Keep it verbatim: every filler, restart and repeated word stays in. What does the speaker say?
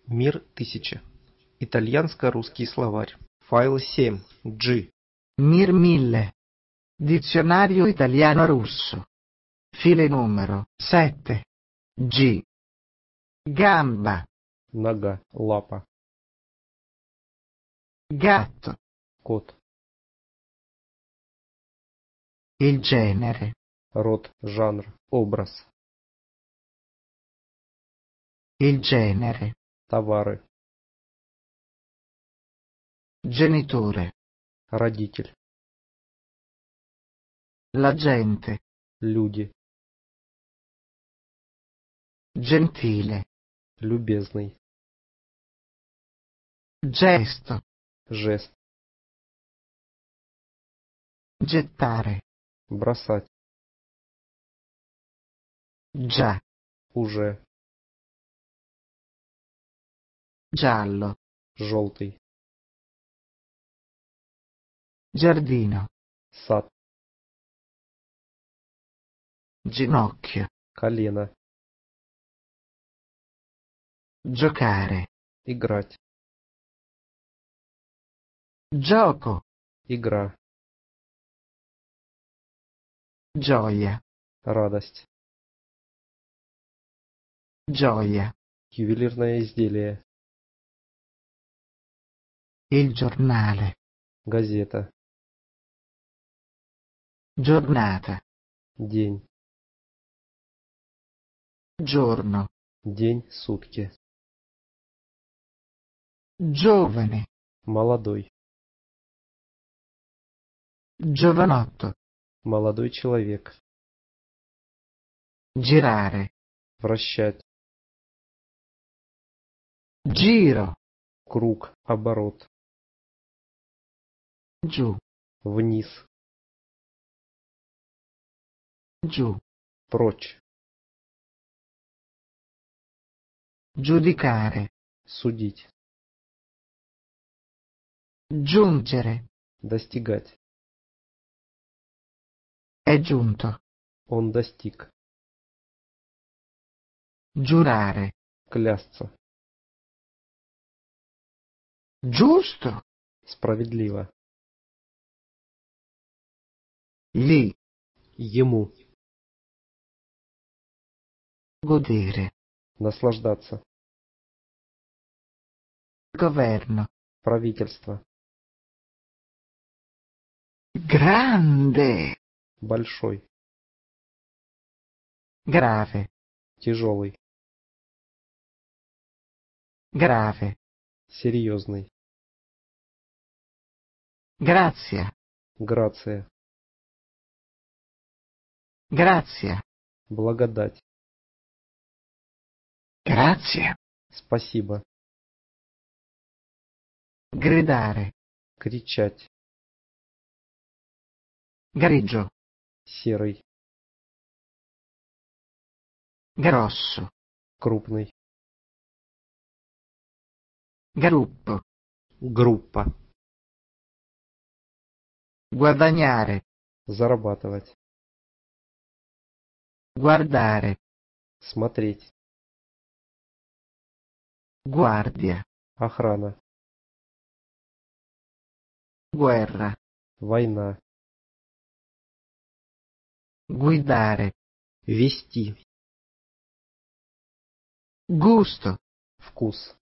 Мир тысячи. Итальянско-русский словарь. Файл семь. G. Mir mille. Dizionario italiano-russo. File numero sette. G. Gamba. Нога, лапа, Gatto. кот, Il genere. род, жанр, образ, Il genere. товары, Genitore. родитель, La gente. люди, Gentile. любезный, Gesto. жест, Gettare. бросать, Già. уже, Giallo. желтый, Giardino. сад, Ginocchio. колено, Giocare. играть, Gioco. игра, Gioia. радость, Gioia. ювелирное изделие, Il giornale. газета, Giornata. день, Giorno. день, сутки, Giovane. молодой, Giovanotto. молодой человек, Girare. вращать, Giro. круг, оборот, Giù. вниз, Giù. прочь, Giudicare. судить, Giungere. достигать, È giunto. он достиг, Giurare. клясться, Giusto. справедливо, Lì. ему, Godere. наслаждаться, Governo. правительство, Grande. большой, Grave. тяжелый, Grave. серьезный, Grazia. грация, Grazia. благодать, Grazie. спасибо, Gridare. кричать, Grigio. серый, Grosso. крупный, Gruppo. группа, Guadagnare. зарабатывать, Guardare. смотреть, Guardia. охрана, Guerra. война, Guidare. вести, Gusto. вкус,